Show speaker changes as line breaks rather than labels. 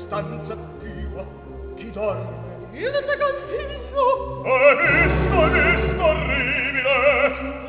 stanza tua chi dorme
Il secontino
hai visto orribile